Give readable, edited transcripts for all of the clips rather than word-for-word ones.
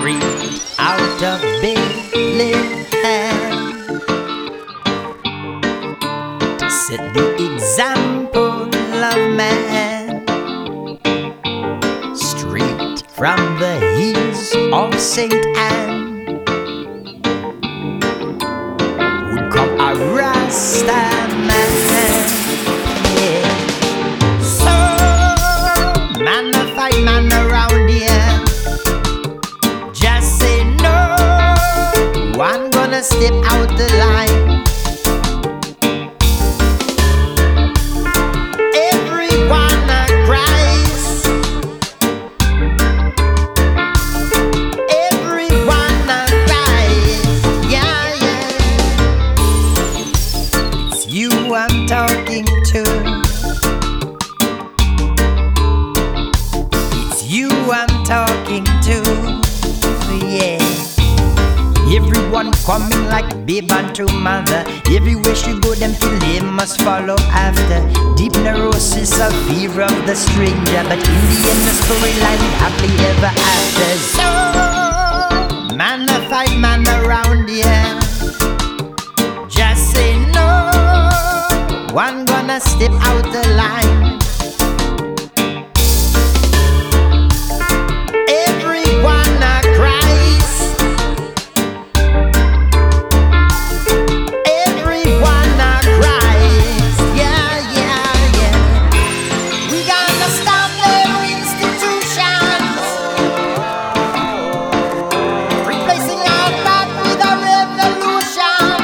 straight out of Bethlehem to set the example of man, straight from the hills of St. Anne would come a Rasta man. Yeah. So man a fight man around here, just say no, one gonna step out the line. Everyone a cries, everyone a cries, yeah, yeah. It's you I'm talking to, it's you I'm talking to, yeah. Everyone coming like babe unto mother. Everywhere she go, them feel they must follow after. Deep neurosis of fear of the stranger, but in the end the storyline happily ever after. So man a fight man around here, just say no, one gonna step out the line. Everyone a cries, everyone a cries, yeah, yeah, yeah. We gonna stop their institutions, replacing our thought with a revolution,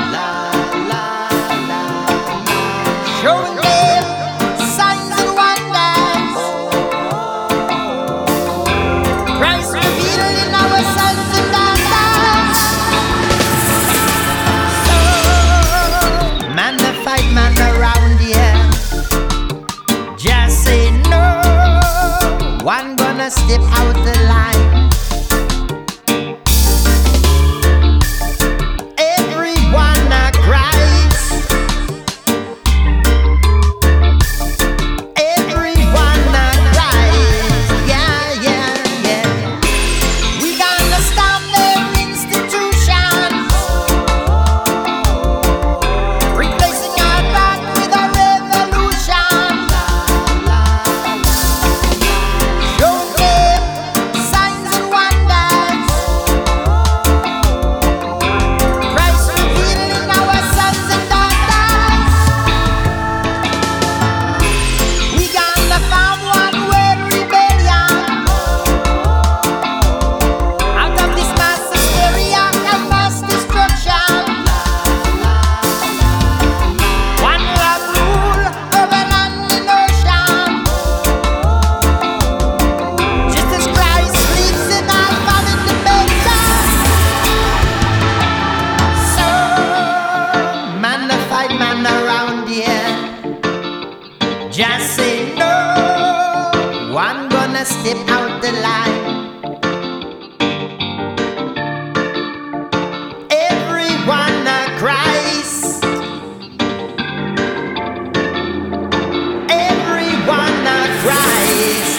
showing them signs and wonders, Christ revealed in our sons and daughters. So man the fight man around here, just say no, one gonna step out the line. Everyone a cries, everyone a cries, yeah, yeah, yeah. We gonna stop their institutions, replacing our thought with a revolution, show them signs and wonders, Christ revealed in our sons and daughters. We gonna form one world rebellion out of this mass hysteria and mass destruction. One love rule over land and ocean, just as Christ lives in our fallen dimension. So man the fight man around here, just say no, one gonna step out the line. Everyone a cries, everyone a cries,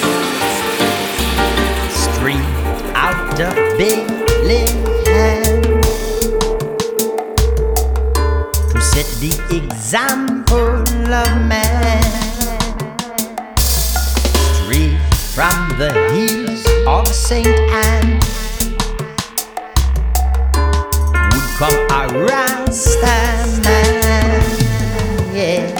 straight out of Bethlehem to set the example of man, straight from the hills of St. Anne would come a Rasta man, yeah.